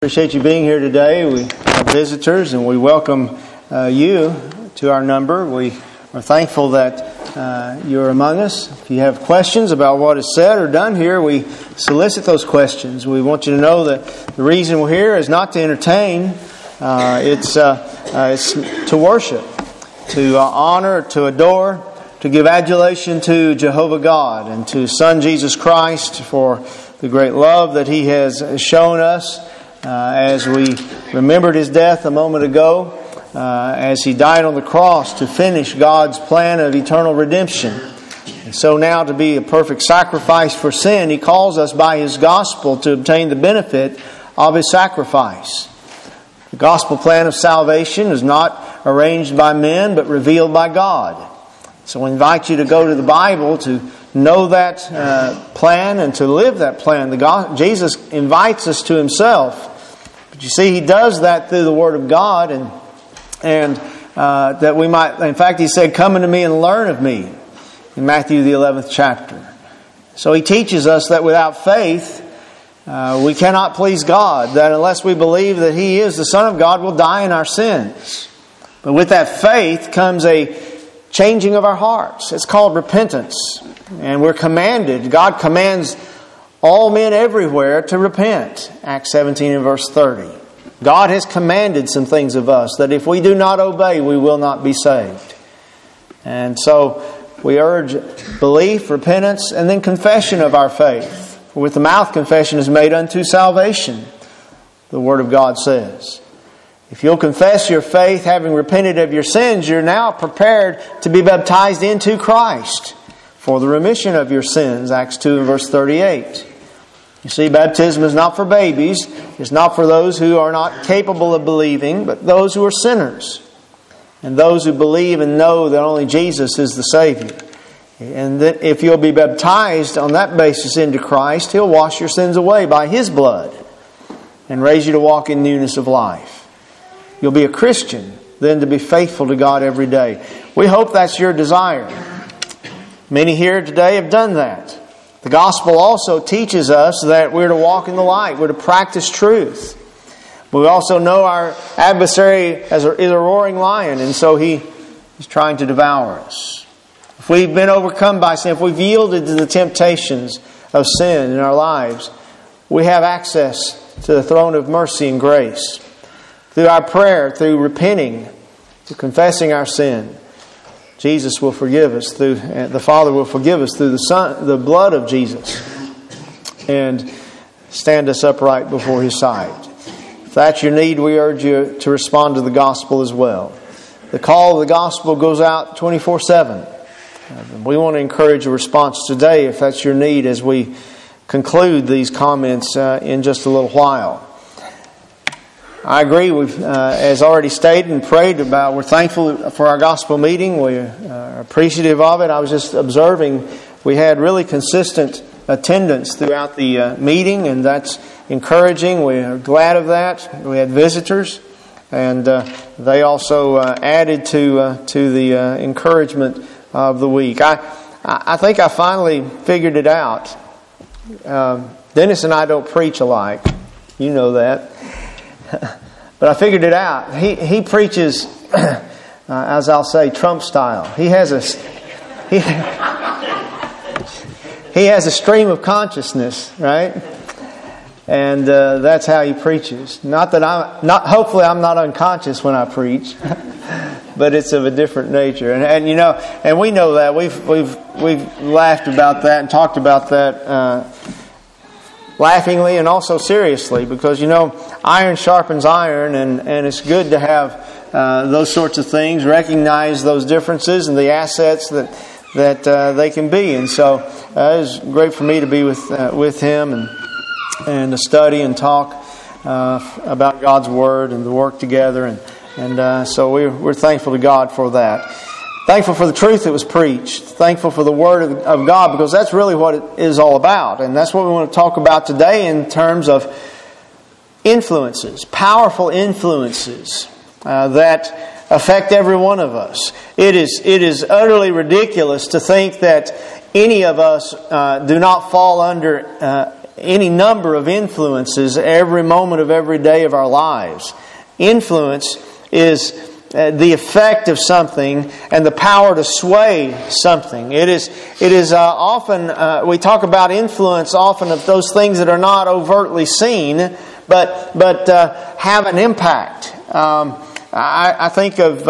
Appreciate you being here today. We have visitors and we welcome you to our number. We are thankful that you're among us. If you have questions about what is said or done here, we solicit those questions. We want you to know that the reason we're here is not to entertain. It's to worship, to honor, to adore, to give adulation to Jehovah God and to His Son Jesus Christ for the great love that He has shown us. As we remembered His death a moment ago, as He died on the cross to finish God's plan of eternal redemption. And so now to be a perfect sacrifice for sin, He calls us by His gospel to obtain the benefit of His sacrifice. The gospel plan of salvation is not arranged by men, but revealed by God. So I invite you to go to the Bible to know that plan and to live that plan. Jesus invites us to Himself. But you see, He does that through the Word of God, and that we might. In fact, He said, "Come unto me and learn of me," in Matthew the 11th chapter. So He teaches us that without faith, we cannot please God. That unless we believe that He is the Son of God, we'll die in our sins. But with that faith comes a changing of our hearts. It's called repentance, and we're commanded. God commands all men everywhere to repent. Acts 17 and verse 30. God has commanded some things of us that if we do not obey, we will not be saved. And so we urge belief, repentance, and then confession of our faith. For with the mouth confession is made unto salvation, the Word of God says. If you'll confess your faith, having repented of your sins, you're now prepared to be baptized into Christ for the remission of your sins. Acts 2 and verse 38. You see, baptism is not for babies. It's not for those who are not capable of believing, but those who are sinners. And those who believe and know that only Jesus is the Savior. And that if you'll be baptized on that basis into Christ, He'll wash your sins away by His blood and raise you to walk in newness of life. You'll be a Christian, then to be faithful to God every day. We hope that's your desire. Many here today have done that. The gospel also teaches us that we're to walk in the light. We're to practice truth. We also know our adversary is a roaring lion, and so he is trying to devour us. If we've been overcome by sin, if we've yielded to the temptations of sin in our lives, we have access to the throne of mercy and grace. Through our prayer, through repenting, through confessing our sin, Jesus will forgive us. The Father will forgive us through the blood of Jesus, and stand us upright before His sight. If that's your need, we urge you to respond to the gospel as well. The call of the gospel goes out 24/7. We want to encourage a response today, if that's your need, as we conclude these comments in just a little while. I agree. We've, as already stated and prayed about, we're thankful for our gospel meeting. We are appreciative of it. I was just observing we had really consistent attendance throughout the meeting, and that's encouraging. We are glad of that. We had visitors, and they also added to the encouragement of the week. I think I finally figured it out. Dennis and I don't preach alike. You know that. But I figured it out. He preaches, as I'll say, Trump style. He has a stream of consciousness, right? And that's how he preaches. Hopefully, I'm not unconscious when I preach, but it's of a different nature. And you know, and we know that we've laughed about that and talked about that. Laughingly and also seriously, because iron sharpens iron, and it's good to have those sorts of things, recognize those differences and the assets that they can be. And so it was great for me to be with him and to study and talk about God's Word and to work together, and so we're thankful to God for that. Thankful for the truth that was preached. Thankful for the Word of God, because that's really what it is all about. And that's what we want to talk about today in terms of influences, powerful influences that affect every one of us. It is utterly ridiculous to think that any of us do not fall under any number of influences every moment of every day of our lives. Influence is the effect of something and the power to sway something. It is often, we talk about influence often of those things that are not overtly seen, but have an impact. I think of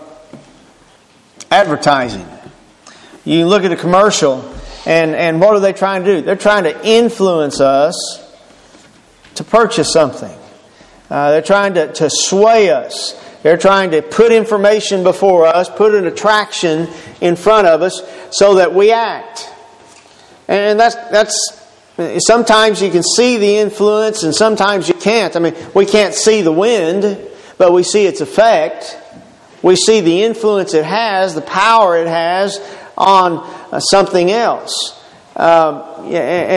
advertising. You look at a commercial, and what are they trying to do? They're trying to influence us to purchase something. They're trying to sway us. They're trying to put information before us, put an attraction in front of us so that we act. And that's sometimes you can see the influence and sometimes you can't. I mean, we can't see the wind, but we see its effect. We see the influence it has, the power it has on something else. Some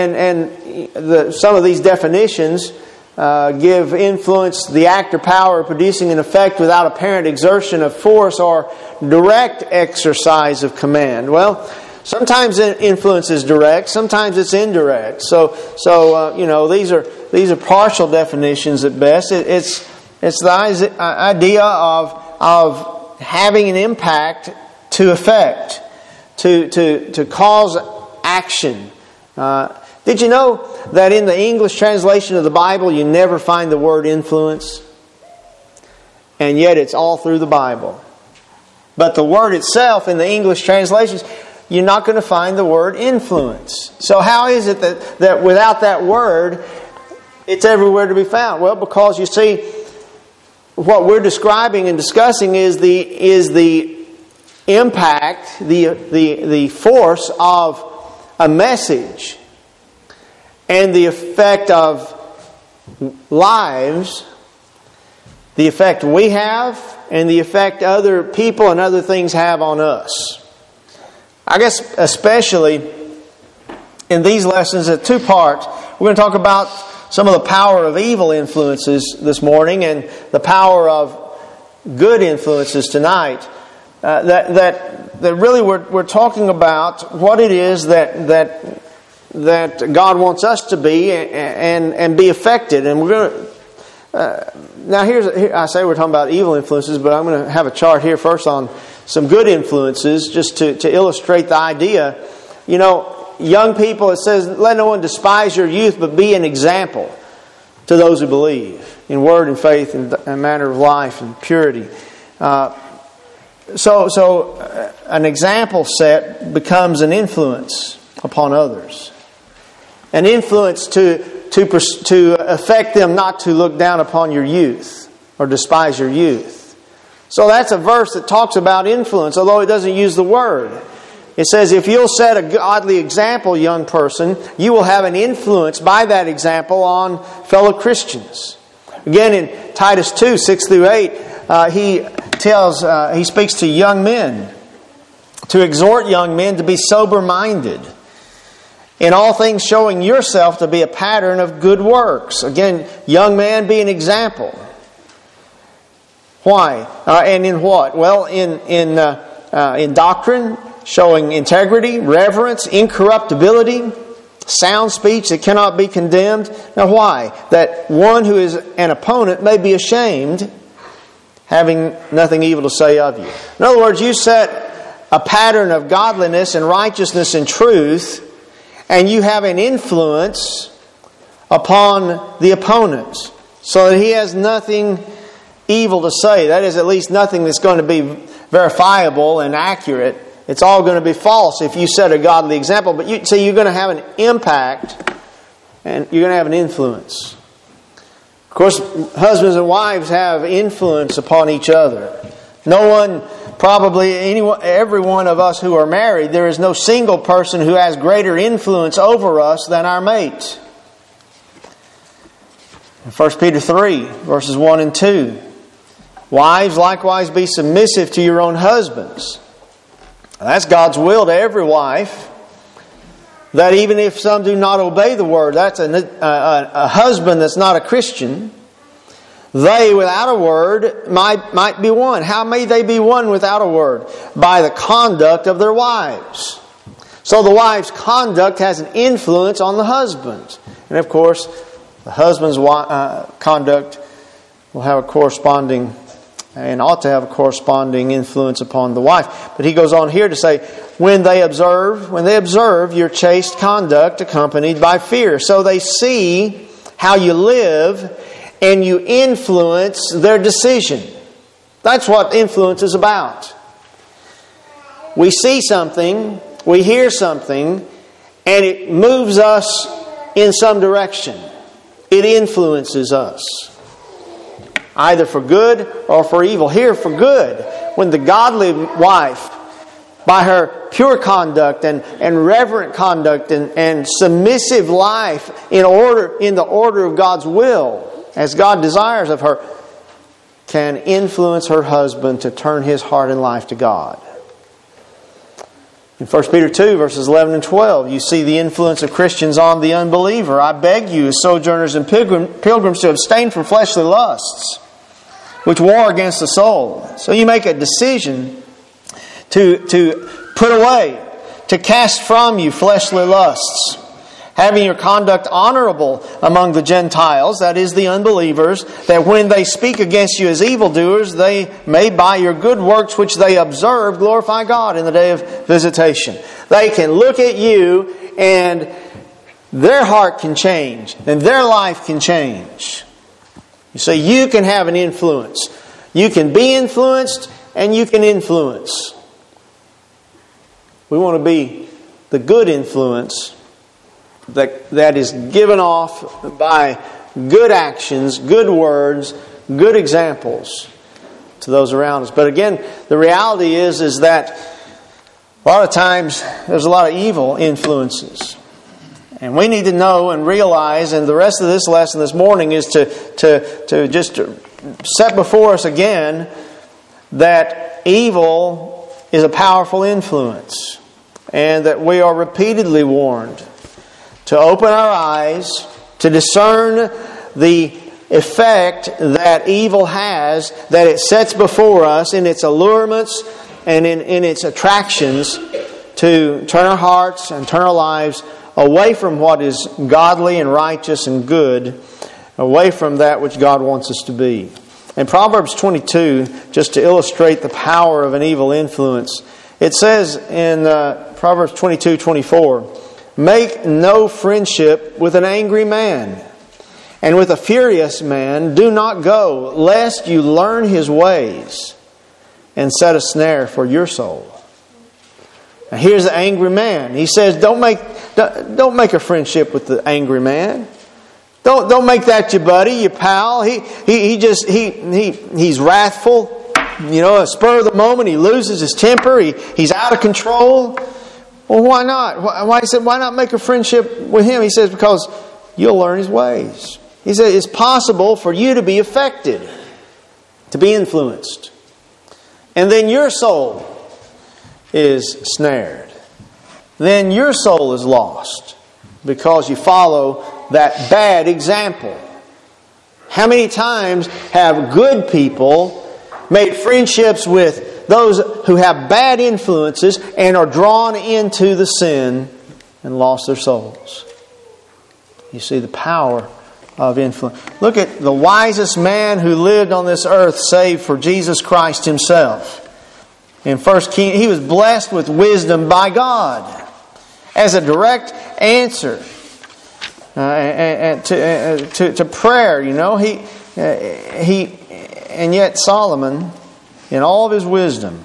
of these definitions give influence the act or power of producing an effect without apparent exertion of force or direct exercise of command. Well, sometimes influence is direct, sometimes it's indirect. So these are partial definitions at best. It's the idea of having an impact to effect, to cause action. Did you know that in the English translation of the Bible you never find the word influence? And yet it's all through the Bible. But the word itself in the English translations, you're not going to find the word influence. So how is it that without that word, it's everywhere to be found? Well, because you see, what we're describing and discussing is the impact, the force of a message and the effect of lives, the effect we have, and the effect other people and other things have on us. I guess especially in these lessons, at two parts, we're going to talk about some of the power of evil influences this morning and the power of good influences tonight. That really we're talking about what it is that God wants us to be and be affected. And we're going to now here I say we're talking about evil influences, but I'm going to have a chart here first on some good influences just to illustrate the idea. You know, young people, it says, "Let no one despise your youth, but be an example to those who believe in word and faith and manner of life and purity." So an example set becomes an influence upon others. An influence to affect them not to look down upon your youth or despise your youth. So that's a verse that talks about influence, although it doesn't use the word. It says, if you'll set a godly example, young person, you will have an influence by that example on fellow Christians. Again, in Titus 2, 6 through 8, he speaks to young men, to exhort young men to be sober-minded, in all things showing yourself to be a pattern of good works. Again, young man, be an example. Why? And in what? Well, in doctrine, showing integrity, reverence, incorruptibility, sound speech that cannot be condemned. Now why? That one who is an opponent may be ashamed, having nothing evil to say of you. In other words, you set a pattern of godliness and righteousness and truth, and you have an influence upon the opponent, so that he has nothing evil to say. That is, at least nothing that's going to be verifiable and accurate. It's all going to be false if you set a godly example. But you're going to have an impact and you're going to have an influence. Of course, husbands and wives have influence upon each other. No one, probably every one of us who are married, there is no single person who has greater influence over us than our mate. In 1 Peter 3, verses 1 and 2. Wives, likewise be submissive to your own husbands. That's God's will to every wife. That even if some do not obey the word, that's a husband that's not a Christian. They, without a word, might be won. How may they be won without a word? By the conduct of their wives. So the wife's conduct has an influence on the husband. And of course, the husband's conduct will have a corresponding, and ought to have a corresponding influence upon the wife. But he goes on here to say, when they observe your chaste conduct accompanied by fear. So they see how you live and you influence their decision. That's what influence is about. We see something, we hear something, and it moves us in some direction. It influences us, either for good or for evil. Here, for good, when the godly wife, by her pure conduct and reverent conduct and submissive life in the order of God's will, as God desires of her, can influence her husband to turn his heart and life to God. In 1 Peter 2, verses 11 and 12, you see the influence of Christians on the unbeliever. I beg you, as sojourners and pilgrims, to abstain from fleshly lusts, which war against the soul. So you make a decision to put away, to cast from you fleshly lusts, having your conduct honorable among the Gentiles, that is, the unbelievers, that when they speak against you as evildoers, they may by your good works which they observe glorify God in the day of visitation. They can look at you and their heart can change and their life can change. You see, you can have an influence. You can be influenced and you can influence. We want to be the good influence that is given off by good actions, good words, good examples to those around us. But again, the reality is that a lot of times there's a lot of evil influences. And we need to know and realize, and the rest of this lesson this morning is to just set before us again that evil is a powerful influence. And that we are repeatedly warned to open our eyes, to discern the effect that evil has, that it sets before us in its allurements and in its attractions, to turn our hearts and turn our lives away from what is godly and righteous and good, away from that which God wants us to be. In Proverbs 22, just to illustrate the power of an evil influence, it says in Proverbs 22:24, make no friendship with an angry man, and with a furious man do not go, lest you learn his ways and set a snare for your soul. Now here's the angry man. He says, don't make a friendship with the angry man. Don't make that your buddy, your pal. He's wrathful. You know, a spur of the moment, he loses his temper. He's out of control. Well, why not? Why? He said, why not make a friendship with him? He says, because you'll learn his ways. He said, it's possible for you to be affected, to be influenced. And then your soul is snared. Then your soul is lost because you follow that bad example. How many times have good people made friendships with those who have bad influences and are drawn into the sin and lost their souls? You see the power of influence. Look at the wisest man who lived on this earth save for Jesus Christ Himself. In 1 Kings, he was blessed with wisdom by God as a direct answer to prayer. You know, and yet Solomon, in all of his wisdom,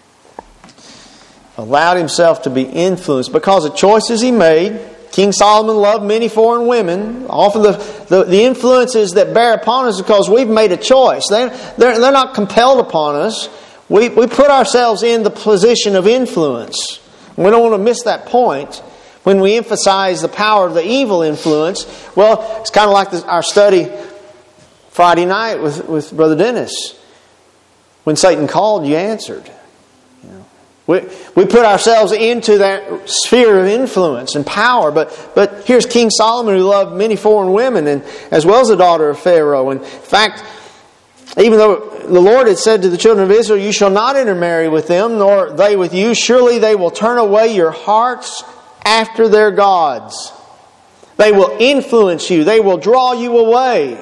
allowed himself to be influenced because of choices he made. King Solomon loved many foreign women. Often the influences that bear upon us because we've made a choice. They're not compelled upon us. We put ourselves in the position of influence. We don't want to miss that point when we emphasize the power of the evil influence. Well, it's kind of like our study Friday night with Brother Dennis. When Satan called, you answered. You know, we put ourselves into that sphere of influence and power. But here's King Solomon, who loved many foreign women, and as well as the daughter of Pharaoh. And in fact, even though the Lord had said to the children of Israel, "You shall not intermarry with them, nor they with you. Surely they will turn away your hearts after their gods. They will influence you. They will draw you away."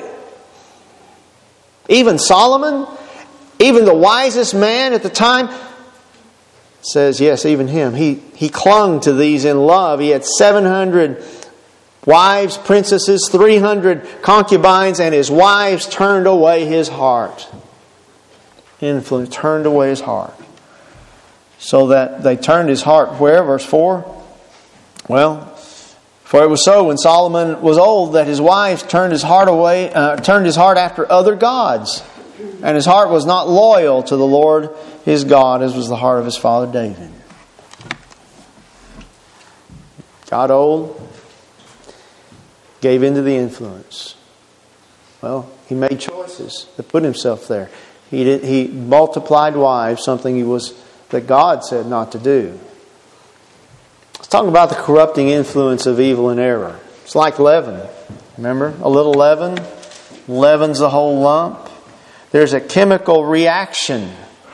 Even Solomon, even the wisest man at the time, says, yes, even him. He clung to these in love. He had 700 wives, princesses, 300 concubines, and his wives turned away his heart. Influence turned away his heart. So that they turned his heart where? Verse 4. Well, for it was so when Solomon was old that his wives turned his heart after other gods, and his heart was not loyal to the Lord his God, as was the heart of his father David. Got old, gave into the influence. Well, he made choices that put himself there. He multiplied wives, something that God said not to do. Let's talk about the corrupting influence of evil and error. It's like leaven. Remember? A little leaven leavens the whole lump. There's a chemical reaction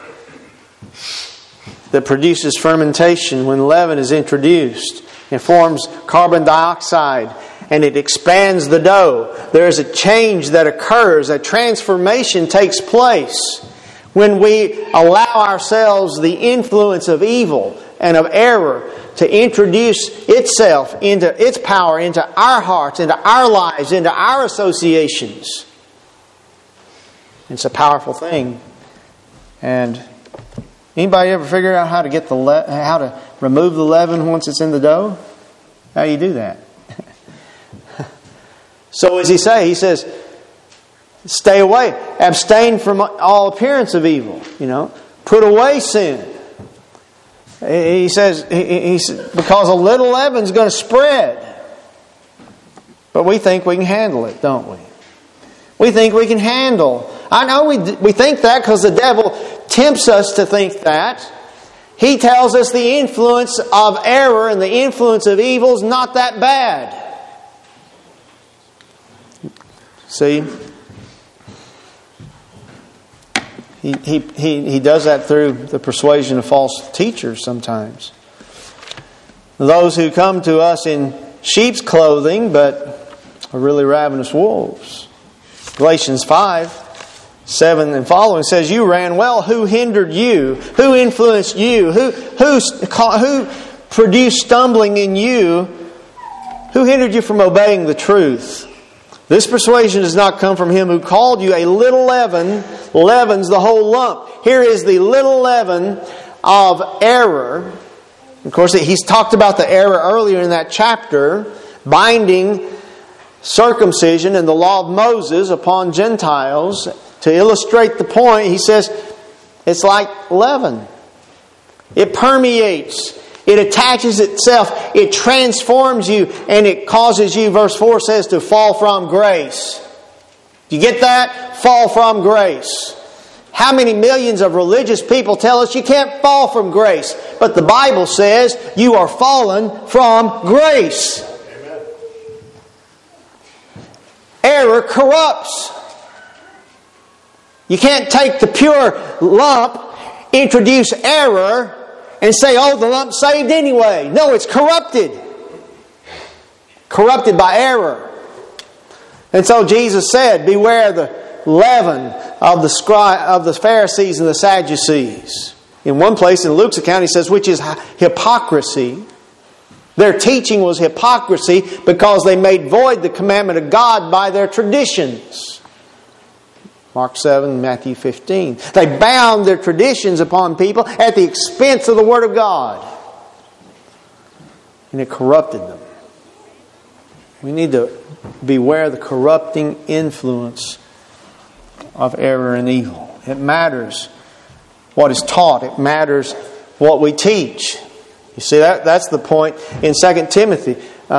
that produces fermentation when leaven is introduced. It forms carbon dioxide and it expands the dough. There's a change that occurs. A transformation takes place when we allow ourselves the influence of evil and of error to introduce itself into its power, into our hearts, into our lives, into our associations. It's a powerful thing. And anybody ever figure out how to remove the leaven once it's in the dough? How do you do that? So what does he say? He says, stay away. Abstain from all appearance of evil. Put away sin. He says, because a little leaven is going to spread. But we think we can handle it, don't we? We think we can handle. I know we think that because the devil tempts us to think that. He tells us the influence of error and the influence of evil is not that bad. See? He does that through the persuasion of false teachers sometimes. Those who come to us in sheep's clothing but are really ravenous wolves. Galatians 5:7 and following says, "You ran well. Who hindered you? Who influenced you? Who produced stumbling in you? Who hindered you from obeying the truth? This persuasion does not come from him who called you. A little leaven leavens the whole lump." Here is the little leaven of error. Of course, he's talked about the error earlier in that chapter, binding circumcision and the law of Moses upon Gentiles. To illustrate the point, he says, it's like leaven. It permeates. It attaches itself. It transforms you. And it causes you, verse 4 says, to fall from grace. Do you get that? Fall from grace. How many millions of religious people tell us you can't fall from grace? But the Bible says you are fallen from grace. Amen. Error corrupts. You can't take the pure lump, introduce error, and say, oh, the lump's saved anyway. No, it's corrupted. Corrupted by error. And so Jesus said, beware the leaven of the Pharisees and the Sadducees. In one place in Luke's account, he says, which is hypocrisy. Their teaching was hypocrisy because they made void the commandment of God by their traditions. Mark 7, Matthew 15. They bound their traditions upon people at the expense of the Word of God. And it corrupted them. We need to beware the corrupting influence of error and evil. It matters what is taught. It matters what we teach. You see, that's the point in 2 Timothy.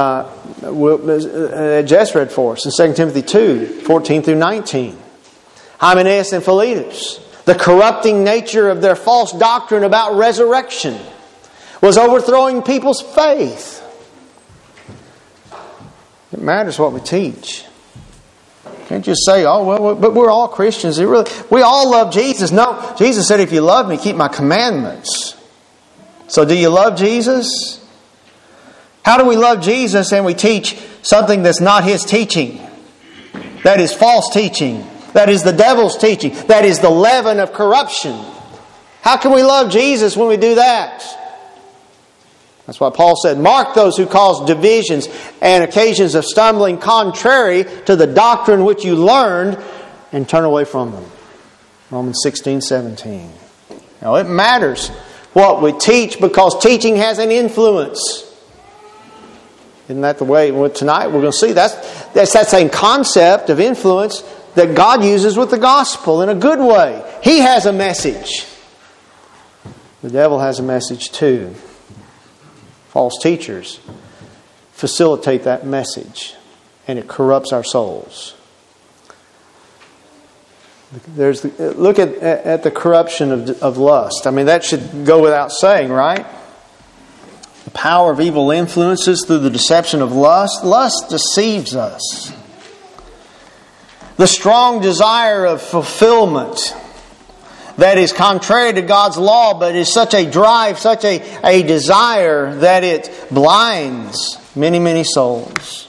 Jess read for us in 2 Timothy 2, 14 through 19. Hymenaeus and Philetus, the corrupting nature of their false doctrine about resurrection was overthrowing people's faith. It matters what we teach. Can't just say, oh, well, but we're all Christians. We all love Jesus. No, Jesus said, if you love me, keep my commandments. So do you love Jesus? How do we love Jesus and we teach something that's not His teaching? That is false teaching. That is the devil's teaching. That is the leaven of corruption. How can we love Jesus when we do that? That's why Paul said, mark those who cause divisions and occasions of stumbling contrary to the doctrine which you learned, and turn away from them. Romans 16:17. Now it matters what we teach, because teaching has an influence. Isn't that the way? Well, tonight we're going to see that's that same concept of influence that God uses with the gospel in a good way. He has a message. The devil has a message too. False teachers facilitate that message, and it corrupts our souls. Look at the corruption of lust. I mean, that should go without saying, right? The power of evil influences through the deception of lust. Lust deceives us. The strong desire of fulfillment that is contrary to God's law, but is such a drive, such a desire that it blinds many, many souls.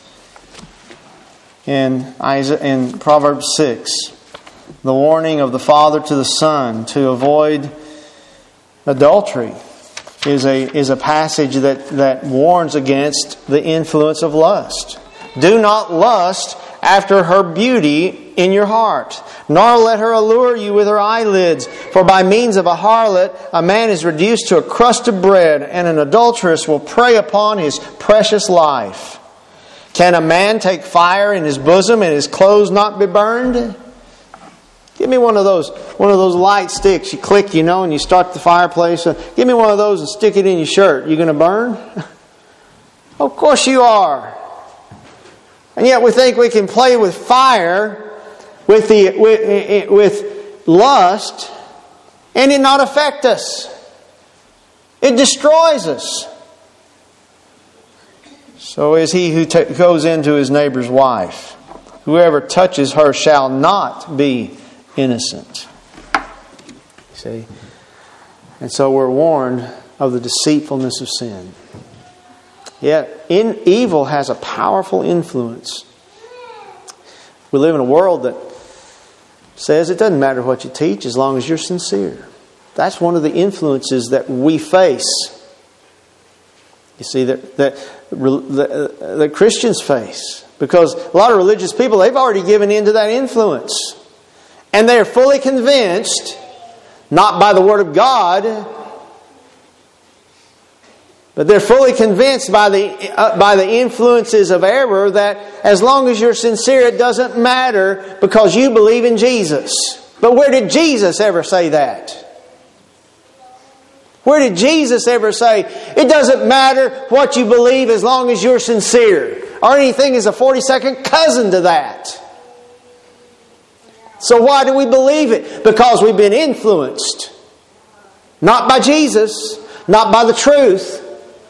In Proverbs 6, the warning of the father to the son to avoid adultery is a passage that warns against the influence of lust. Do not lust after her beauty in your heart, nor let her allure you with her eyelids. For by means of a harlot, a man is reduced to a crust of bread, and an adulteress will prey upon his precious life. Can a man take fire in his bosom and his clothes not be burned? Give me one of those light sticks. You click, and you start the fireplace. Give me one of those and stick it in your shirt. You going to burn? Of course you are. And yet we think we can play with fire, with lust, and it not affect us. It destroys us. So is he who goes into his neighbor's wife. Whoever touches her shall not be innocent. See? And so we're warned of the deceitfulness of sin. Yet, evil has a powerful influence. We live in a world that says it doesn't matter what you teach as long as you're sincere. That's one of the influences that we face. You see, that Christians face. Because a lot of religious people, they've already given in to that influence. And they're fully convinced, not by the Word of God, but they're fully convinced by the influences of error that as long as you're sincere, it doesn't matter because you believe in Jesus. But where did Jesus ever say that? Where did Jesus ever say, it doesn't matter what you believe as long as you're sincere? Or anything is a 42nd cousin to that. So why do we believe it? Because we've been influenced. Not by Jesus, not by the truth.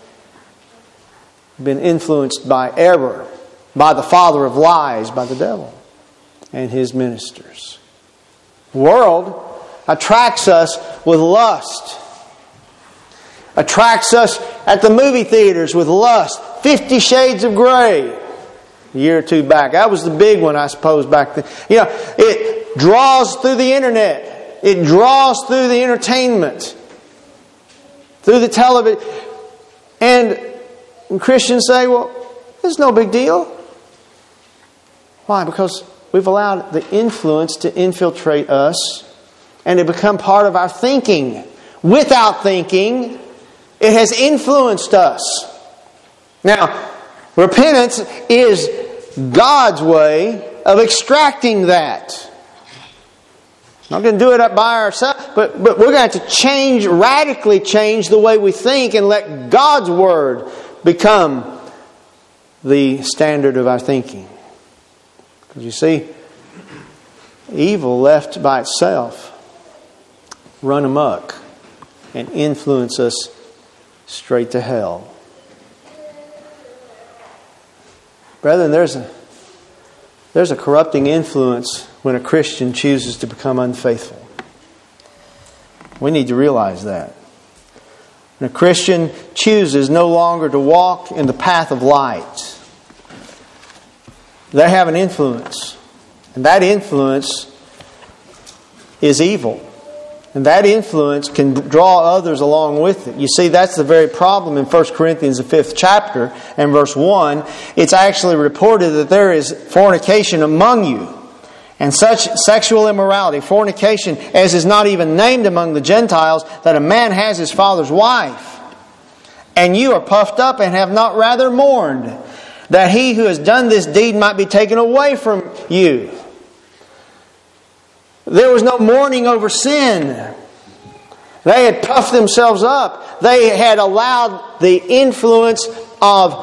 We've been influenced by error, by the father of lies, by the devil and his ministers. The world attracts us with lust. Attracts us at the movie theaters with lust. 50 Shades of Grey. A year or two back. That was the big one, I suppose, back then. It draws through the internet. It draws through the entertainment. Through the television. And Christians say, well, it's no big deal. Why? Because we've allowed the influence to infiltrate us and to become part of our thinking. Without thinking, it has influenced us. Now, repentance is God's way of extracting that. Not going to do it up by ourselves, but we're going to have to radically change the way we think and let God's Word become the standard of our thinking. Because you see, evil left by itself run amok and influence us straight to hell. Brethren, There's a corrupting influence when a Christian chooses to become unfaithful. We need to realize that. When a Christian chooses no longer to walk in the path of light, they have an influence. And that influence is evil. And that influence can draw others along with it. You see, that's the very problem in 1 Corinthians, the 5th chapter, and verse 1. It's actually reported that there is fornication among you, and such sexual immorality, fornication, as is not even named among the Gentiles, that a man has his father's wife. And you are puffed up and have not rather mourned, that he who has done this deed might be taken away from you. There was no mourning over sin. They had puffed themselves up. They had allowed the influence of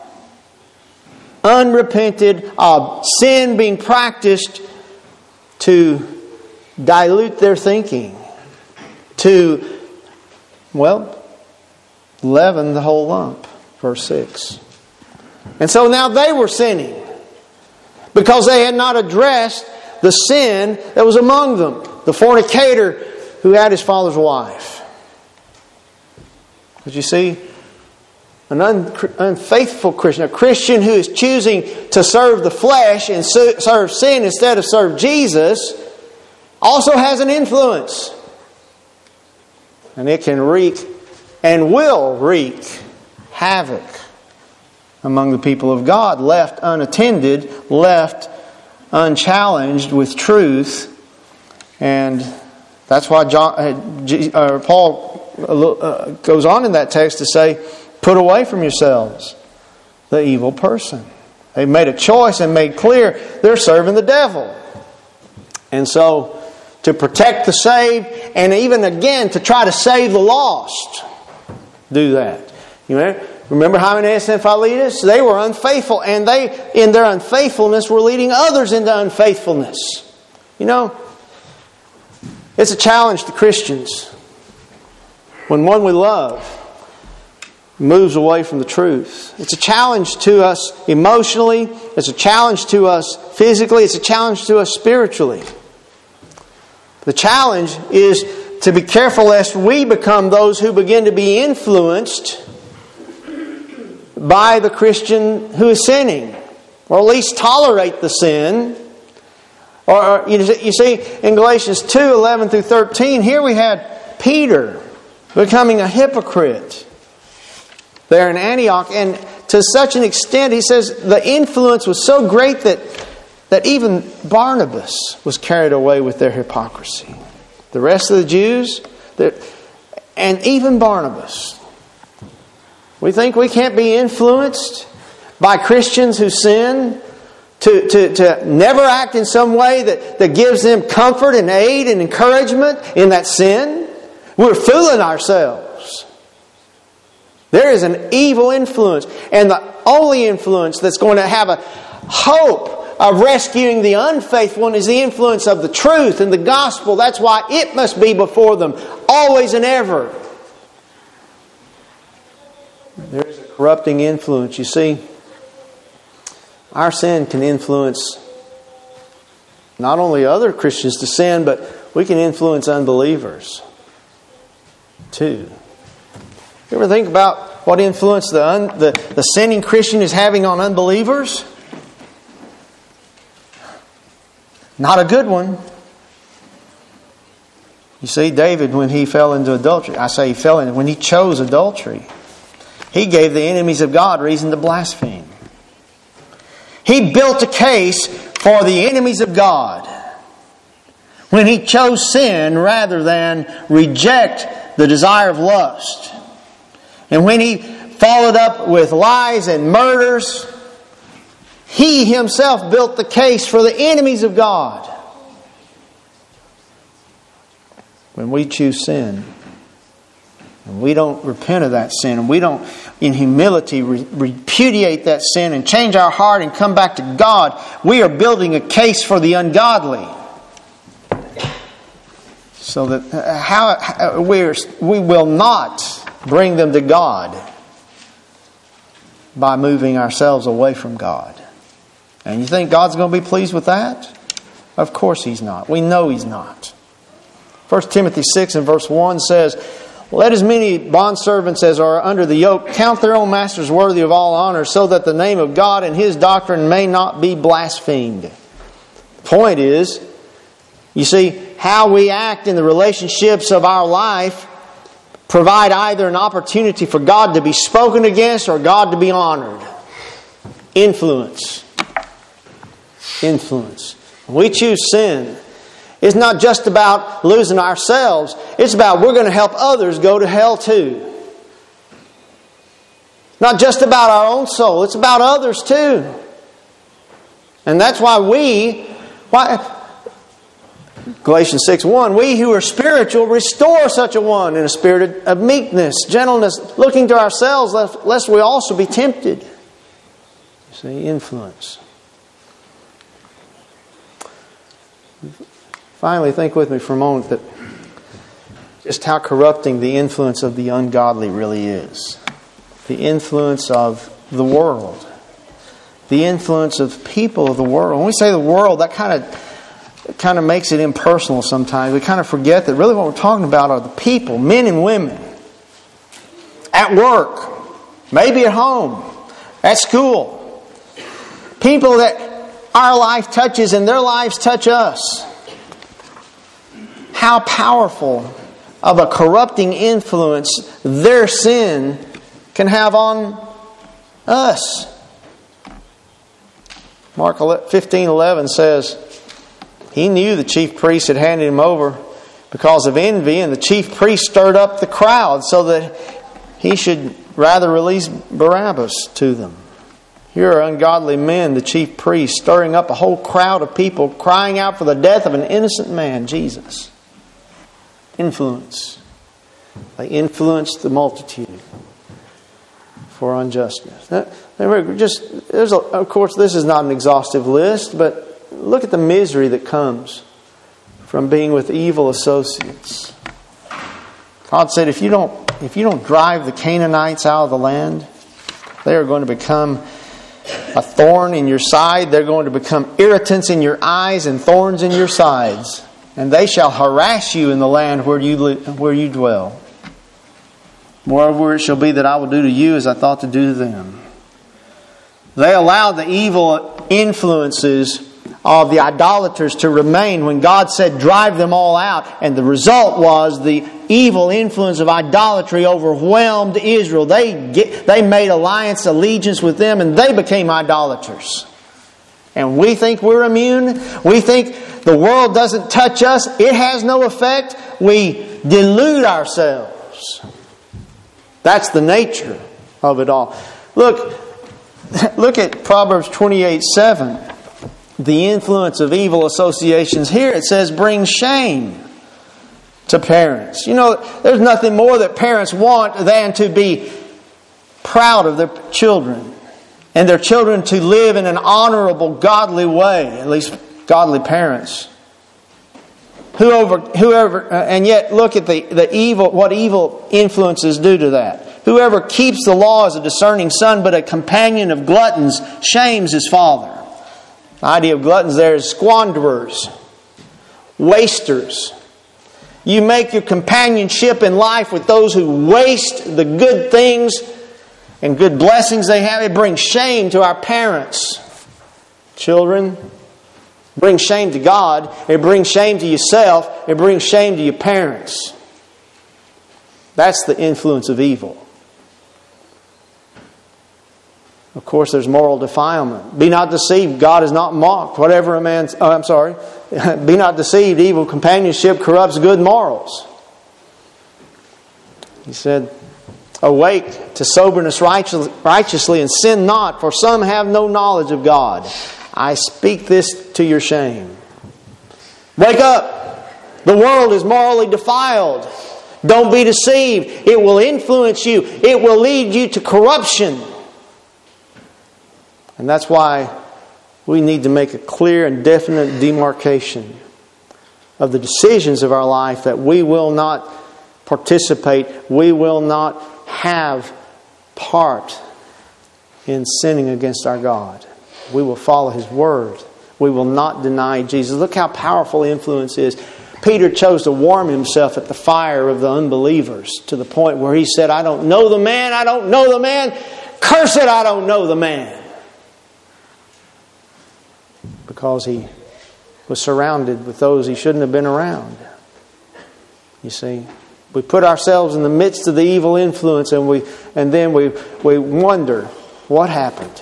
unrepented, of sin being practiced to dilute their thinking, to, leaven the whole lump. Verse 6. And so now they were sinning because they had not addressed the sin that was among them. The fornicator who had his father's wife. But you see, an unfaithful Christian, a Christian who is choosing to serve the flesh and serve sin instead of serve Jesus, also has an influence. And it can wreak and will wreak havoc among the people of God, left unattended, left unchallenged with truth. And that's why Paul goes on in that text to say, put away from yourselves the evil person. They've made a choice and made clear they're serving the devil. And so, to protect the saved, and even again to try to save the lost, do that. You know, remember Hymenaeus and Philetus? They were unfaithful, and they, in their unfaithfulness, were leading others into unfaithfulness. You know, it's a challenge to Christians when one we love moves away from the truth. It's a challenge to us emotionally. It's a challenge to us physically. It's a challenge to us spiritually. The challenge is to be careful lest we become those who begin to be influenced by the Christian who is sinning, or at least tolerate the sin. Or you see, in Galatians 2:11 through 13, here we had Peter becoming a hypocrite there in Antioch, and to such an extent, he says, the influence was so great that even Barnabas was carried away with their hypocrisy. The rest of the Jews, and even Barnabas. We think we can't be influenced by Christians who sin to never act in some way that gives them comfort and aid and encouragement in that sin. We're fooling ourselves. There is an evil influence, and the only influence that's going to have a hope of rescuing the unfaithful one is the influence of the truth and the gospel. That's why it must be before them, always and ever. There is a corrupting influence. You see, our sin can influence not only other Christians to sin, but we can influence unbelievers too. You ever think about what influence the sinning Christian is having on unbelievers? Not a good one. You see, David, when he fell into adultery, when he chose adultery, he gave the enemies of God reason to blaspheme. He built a case for the enemies of God when he chose sin rather than reject the desire of lust. And when he followed up with lies and murders, he himself built the case for the enemies of God. When we choose sin, and we don't repent of that sin, and we don't, in humility, repudiate that sin and change our heart and come back to God, we are building a case for the ungodly. So that we will not bring them to God by moving ourselves away from God. And you think God's going to be pleased with that? Of course He's not. We know He's not. 1 Timothy 6 and verse 1 says, "Let as many bondservants as are under the yoke count their own masters worthy of all honor, so that the name of God and His doctrine may not be blasphemed." The point is, you see, how we act in the relationships of our life provide either an opportunity for God to be spoken against or God to be honored. Influence. Influence. When we choose sin, it's not just about losing ourselves. It's about we're going to help others go to hell too. Not just about our own soul. It's about others too. And that's why Galatians 6:1, "We who are spiritual restore such a one in a spirit of meekness, gentleness, looking to ourselves lest we also be tempted." You see, influence. Finally, think with me for a moment that just how corrupting the influence of the ungodly really is. The influence of the world. The influence of people of the world. When we say the world, that kind of makes it impersonal sometimes. We kind of forget that really what we're talking about are the people, men and women. At work, maybe at home, at school. People that our life touches and their lives touch us. How powerful of a corrupting influence their sin can have on us. Mark 15:11 says, "He knew the chief priests had handed him over because of envy, and the chief priest stirred up the crowd so that he should rather release Barabbas to them." Here are ungodly men, the chief priest, stirring up a whole crowd of people, crying out for the death of an innocent man, Jesus. Influence. They influenced the multitude for unjustness. Of course, this is not an exhaustive list, but look at the misery that comes from being with evil associates. God said, if you don't drive the Canaanites out of the land, they are going to become a thorn in your side. They're going to become irritants in your eyes and thorns in your sides. And they shall harass you in the land where you dwell. Moreover, it shall be that I will do to you as I thought to do to them. They allowed the evil influences of the idolaters to remain when God said, drive them all out. And the result was the evil influence of idolatry overwhelmed Israel. They made allegiance with them, and they became idolaters. And we think we're immune. We think the world doesn't touch us. It has no effect. We delude ourselves. That's the nature of it all. Look at Proverbs 28:7. The influence of evil associations here. It says, bring shame to parents. You know, there's nothing more that parents want than to be proud of their children. And their children to live in an honorable, godly way. At least godly parents. And yet look at the evil, what evil influences do to that. Whoever keeps the law is a discerning son, but a companion of gluttons shames his father. The idea of gluttons there is squanderers, wasters. You make your companionship in life with those who waste the good things and good blessings they have. It brings shame to our parents. Children, it brings shame to God. It brings shame to yourself. It brings shame to your parents. That's the influence of evil. Of course, there's moral defilement. Be not deceived, God is not mocked. Whatever a man's... Be not deceived, evil companionship corrupts good morals. He said, awake to soberness righteously and sin not, for some have no knowledge of God. I speak this to your shame. Wake up! The world is morally defiled. Don't be deceived. It will influence you. It will lead you to corruption. And that's why we need to make a clear and definite demarcation of the decisions of our life that we will not participate, we will not have part in sinning against our God. We will follow His Word. We will not deny Jesus. Look how powerful influence is. Peter chose to warm himself at the fire of the unbelievers to the point where he said, I don't know the man, I don't know the man. Curse it, I don't know the man. Because he was surrounded with those he shouldn't have been around. You see, we put ourselves in the midst of the evil influence and then we wonder what happened.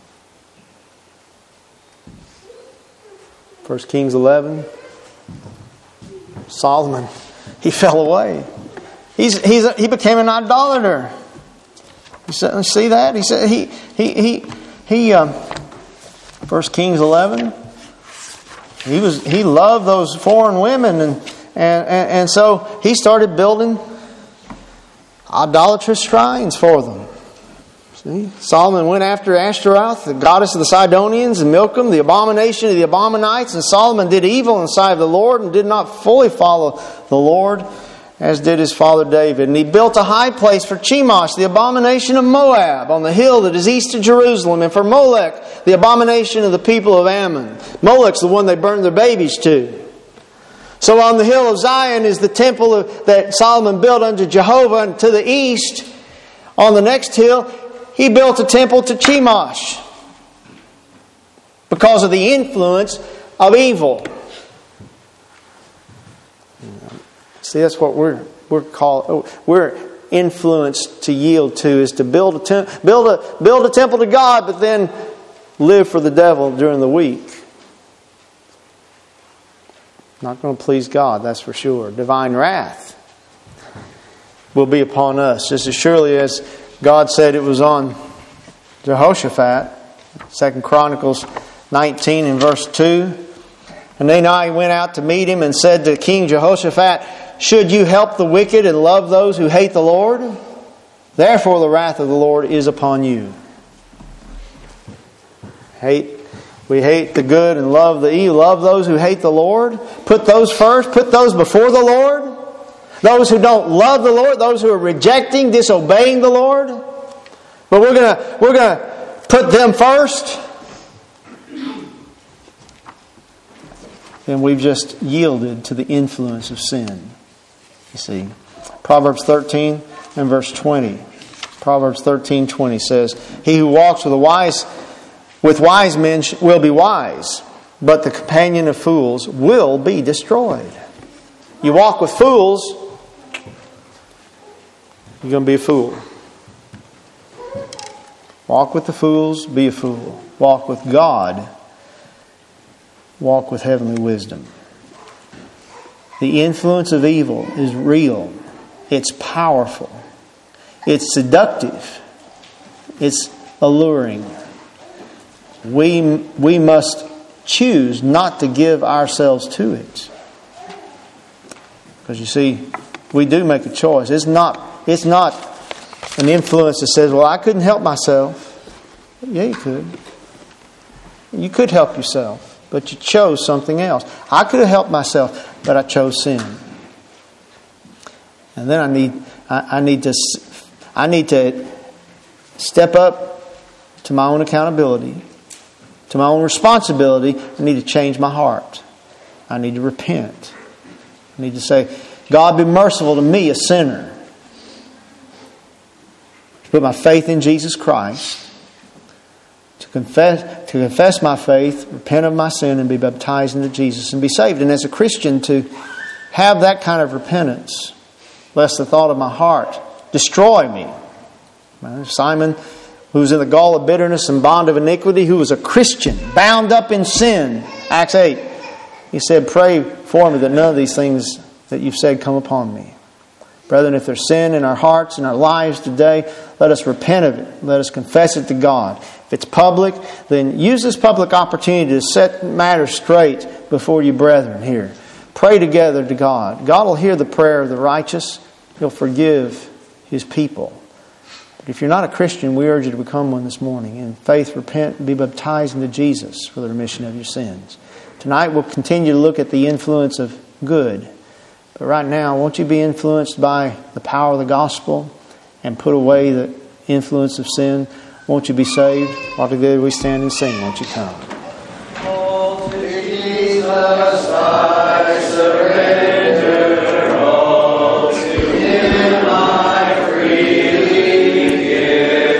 1 Kings 11. Solomon, he fell away. He became an idolater. You see that? He said he 1 Kings 11. He loved those foreign women and so he started building idolatrous shrines for them. See? Solomon went after Ashtaroth, the goddess of the Sidonians, and Milcom, the abomination of the Abominites. And Solomon did evil in the sight of the Lord and did not fully follow the Lord, as did his father David. And he built a high place for Chemosh, the abomination of Moab, on the hill that is east of Jerusalem, and for Molech, the abomination of the people of Ammon. Molech's the one they burned their babies to. So on the hill of Zion is the temple that Solomon built unto Jehovah, and to the east, on the next hill, he built a temple to Chemosh because of the influence of evil. See, that's what we're called. We're influenced to yield to, is to build a temple to God, but then live for the devil during the week. Not going to please God, that's for sure. Divine wrath will be upon us, just as surely as God said it was on Jehoshaphat. 2 Chronicles 19 and verse 2. And then I went out to meet him and said to King Jehoshaphat, should you help the wicked and love those who hate the Lord? Therefore the wrath of the Lord is upon you. We hate the good and love the evil. Love those who hate the Lord. Put those first. Put those before the Lord. Those who don't love the Lord, those who are rejecting, disobeying the Lord. But we're gonna put them first. And we've just yielded to the influence of sin. You see, Proverbs 13 and verse 20. Proverbs 13:20 says, he who walks with wise men will be wise, but the companion of fools will be destroyed. You walk with fools, you're going to be a fool. Walk with the fools, be a fool. Walk with God, walk with heavenly wisdom. The influence of evil is real. It's powerful. It's seductive. It's alluring. We must choose not to give ourselves to it. Because you see, we do make a choice. It's not an influence that says, well, I couldn't help myself. Yeah, you could. You could help yourself, but you chose something else. I could have helped myself, but I chose sin. And then I need to step up to my own accountability, to my own responsibility. I need to change my heart. I need to repent. I need to say, God, be merciful to me, a sinner. To put my faith in Jesus Christ. To confess my faith, repent of my sin, and be baptized into Jesus and be saved. And as a Christian, to have that kind of repentance, lest the thought of my heart destroy me. Simon, who was in the gall of bitterness and bond of iniquity, who was a Christian, bound up in sin, Acts 8, he said, pray for me that none of these things that you've said come upon me. Brethren, if there's sin in our hearts and our lives today, let us repent of it. Let us confess it to God. If it's public, then use this public opportunity to set matters straight before you brethren here. Pray together to God. God will hear the prayer of the righteous. He'll forgive His people. But if you're not a Christian, we urge you to become one this morning. In faith, repent and be baptized into Jesus for the remission of your sins. Tonight we'll continue to look at the influence of good. But right now, won't you be influenced by the power of the gospel and put away the influence of sin? won't you be saved? While together we stand and sing, won't you come? Oh, to Jesus I surrender.